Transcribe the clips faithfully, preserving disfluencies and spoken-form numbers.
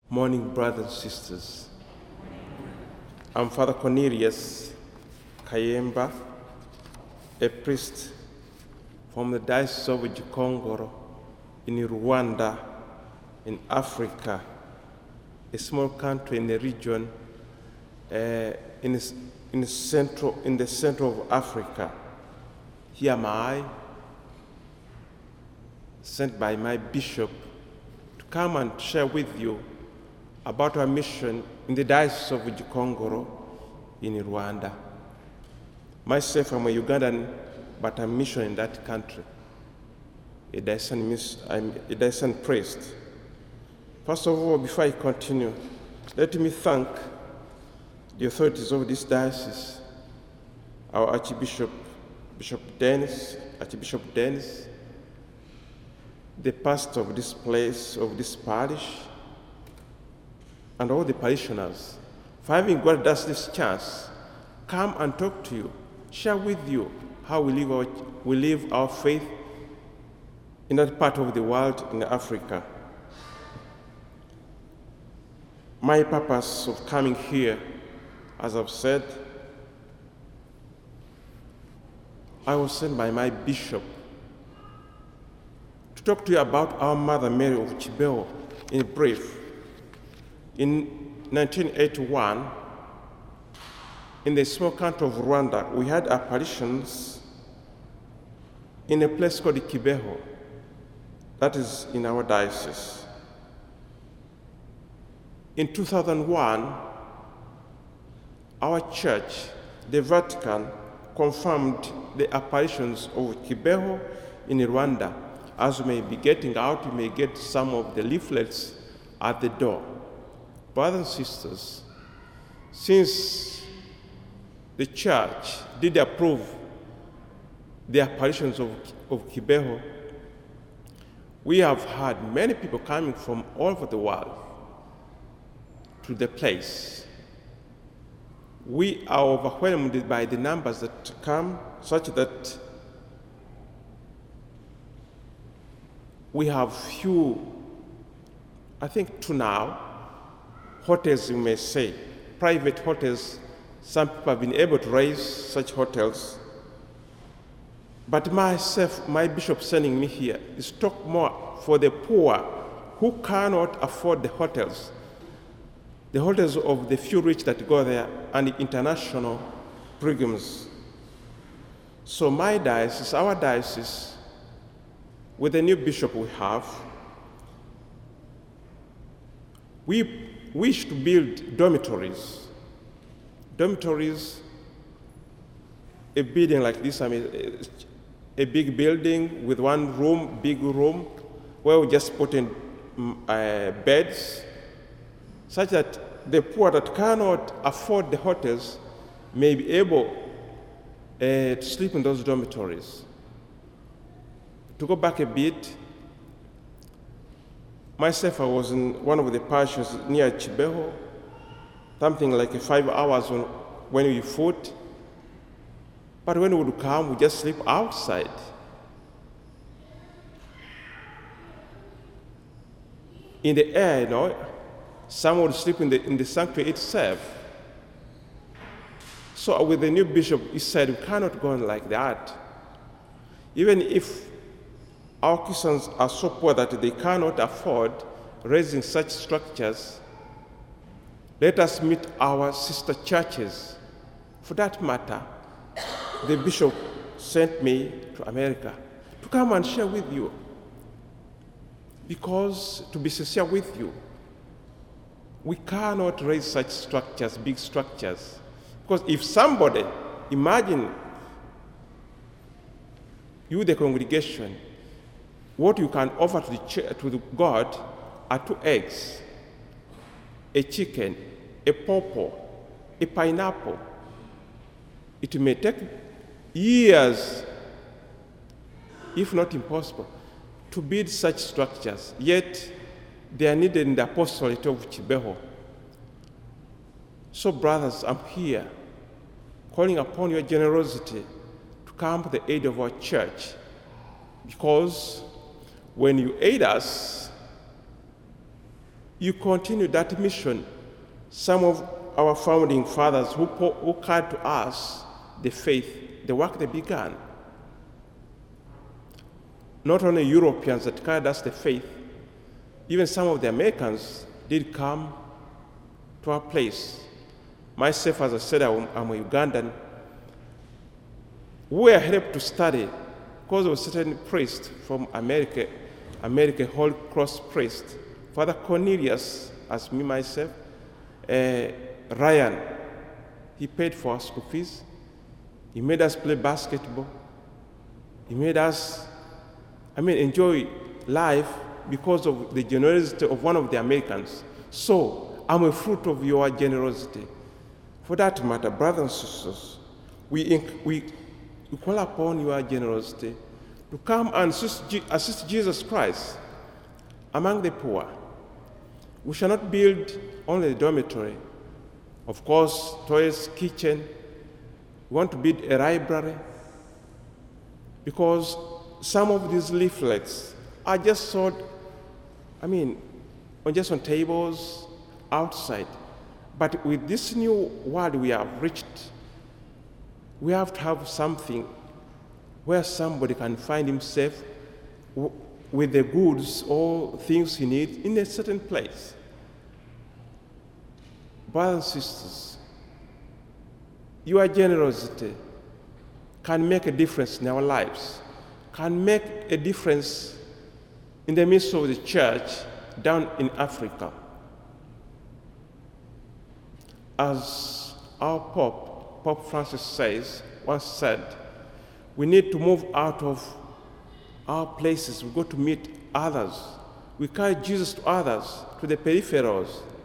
Morning, brothers and sisters. I'm Father Cornelius Kayemba, a priest from the Diocese of Gikongoro in Rwanda, in Africa, a small country in the region, uh, in, the, in, the central, in the center of Africa. Here am I, sent by my bishop to come and share with you about our mission in the Diocese of Gikongoro in Rwanda. Myself, I'm a Ugandan, but I'm mission in that country. A diocesan, I'm a diocesan priest. First of all, before I continue, let me thank the authorities of this diocese, our Archbishop, Bishop Dennis, Archbishop Dennis, the pastor of this place, of this parish, and all the parishioners, for having got us this chance, come and talk to you, share with you how we live our, we live our faith in that part of the world, in Africa. My purpose of coming here, as I've said, I was sent by my bishop to talk to you about our Mother Mary of Kibeho in brief. In nineteen eighty-one, in the small country of Rwanda, we had apparitions in a place called Kibeho, that is in our diocese. In two thousand one, our church, the Vatican, confirmed the apparitions of Kibeho in Rwanda. As you may be getting out, you may get some of the leaflets at the door. Brothers and sisters, since the church did approve the apparitions of, of Kibeho, we have had many people coming from all over the world to the place. We are overwhelmed by the numbers that come, such that we have few, I think to now, hotels, you may say, private hotels. Some people have been able to raise such hotels. But myself, my bishop sending me here is talk more for the poor who cannot afford the hotels, the hotels of the few rich that go there, and the international pilgrims. So my diocese, our diocese, with the new bishop we have, we wish to build dormitories. Dormitories, a building like this, I mean, a big building with one room, big room, where we just put in uh, beds, such that the poor that cannot afford the hotels may be able uh, to sleep in those dormitories. To go back a bit, myself, I was in one of the parishes near Kibeho, something like five hours when, when we foot. But when we would come, we just sleep outside. In the air, you know, some would sleep in the, in the sanctuary itself. So with the new bishop, he said, we cannot go on like that. Even if our Christians are so poor that they cannot afford raising such structures, let us meet our sister churches. For that matter, the bishop sent me to America to come and share with you. Because, to be sincere with you, we cannot raise such structures, big structures. Because if somebody, imagine you, the congregation, what you can offer to the, church, to the God are two eggs, a chicken, a pawpaw, a pineapple. It may take years, if not impossible, to build such structures, yet they are needed in the apostolate of Kibeho. So, brothers, I'm here calling upon your generosity to come to the aid of our church, because when you aid us, you continue that mission. Some of our founding fathers who, who carried to us the faith, the work they began. Not only Europeans that carried us the faith, even some of the Americans did come to our place. Myself, as I said, I'm a Ugandan. We were helped to study because of a certain priest from America, American Holy Cross priest, Father Cornelius, as me myself, uh, Ryan. He paid for our school fees. He made us play basketball. He made us, I mean, enjoy life because of the generosity of one of the Americans. So I'm a fruit of your generosity. For that matter, brothers and sisters, we, we, we call upon your generosity to come and assist, assist Jesus Christ among the poor. We shall not build only the dormitory. Of course, toilets, kitchen. We want to build a library because some of these leaflets are just sold, I mean, on just on tables outside. But with this new world we have reached, we have to have something where somebody can find himself w- with the goods or things he needs in a certain place. Brothers and sisters, your generosity can make a difference in our lives, can make a difference in the midst of the church down in Africa. As our Pope, Pope Francis says, once said, we need to move out of our places. We go to meet others. We carry Jesus to others, to the peripherals.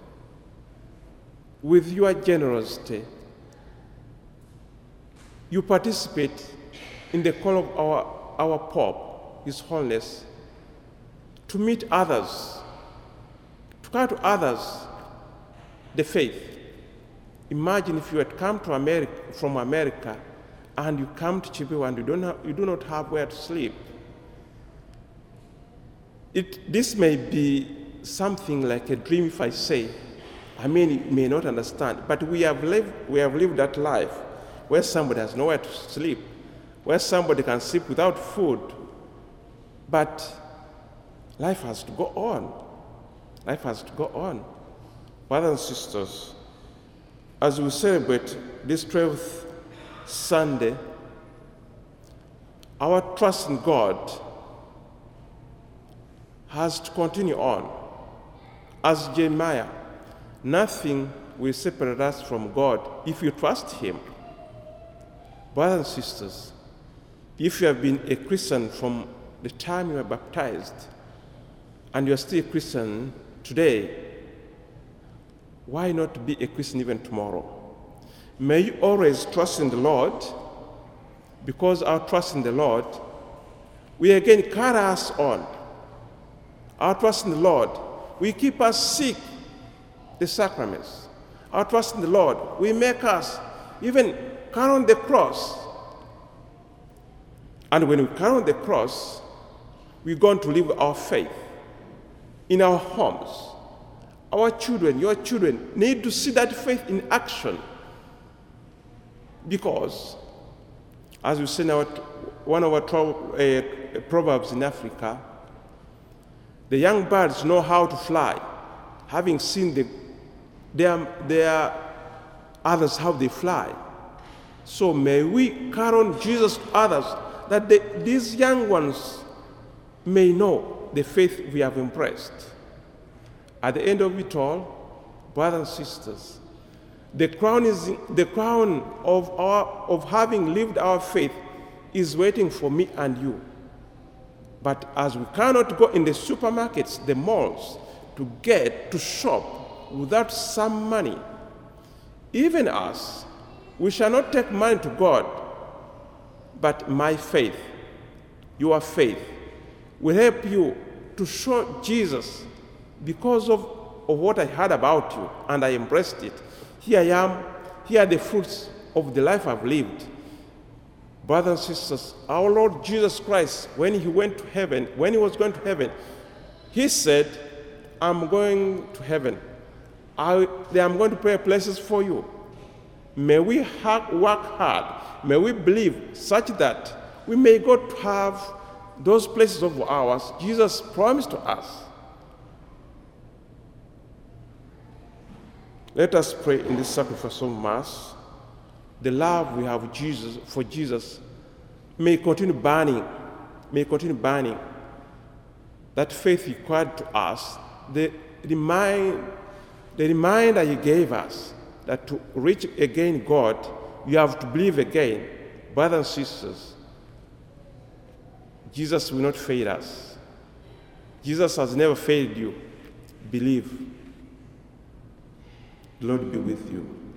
With your generosity, you participate in the call of our, our Pope, His Holiness, to meet others, to carry to others the faith. Imagine if you had come to America, from America and you come to Chippewa and you, don't have, you do not have where to sleep. It, this may be something like a dream if I say. I mean, you may not understand, but we have lived, we have lived that life where somebody has nowhere to sleep, where somebody can sleep without food. But life has to go on. Life has to go on. Brothers and sisters, as we celebrate this twelfth Sunday, our trust in God has to continue on. As Jeremiah, nothing will separate us from God if you trust Him. Brothers and sisters, if you have been a Christian from the time you were baptized, and you are still a Christian today, why not be a Christian even tomorrow? May you always trust in the Lord, because our trust in the Lord will again carry us on. Our trust in the Lord will keep us seek the sacraments. Our trust in the Lord will make us even carry on the cross. And when we carry on the cross, we're going to live our faith in our homes. Our children, your children, need to see that faith in action. Because, as we say in our, one of our tro- uh, proverbs in Africa, the young birds know how to fly, having seen the, their, their others how they fly. So may we carry on Jesus to others, that they, these young ones may know the faith we have embraced. At the end of it all, brothers and sisters, the crown is the crown of our of having lived our faith is waiting for me and you. But as we cannot go in the supermarkets, the malls, to get to shop without some money, even us, we shall not take money to God, but my faith, your faith, will help you to show Jesus. Because of, of what I heard about you, and I embraced it, here I am, here are the fruits of the life I've lived. Brothers and sisters, our Lord Jesus Christ, when he went to heaven, when he was going to heaven, he said, I'm going to heaven. I, I'm going to prepare places for you. May we ha- work hard. May we believe such that we may go to have those places of ours Jesus promised to us. Let us pray in this sacrificial Mass. The love we have Jesus, for Jesus may continue burning, may continue burning. That faith required to us, the, remind, the reminder he gave us that to reach again God, you have to believe again. Brothers and sisters, Jesus will not fail us. Jesus has never failed you. Believe. The Lord be with you.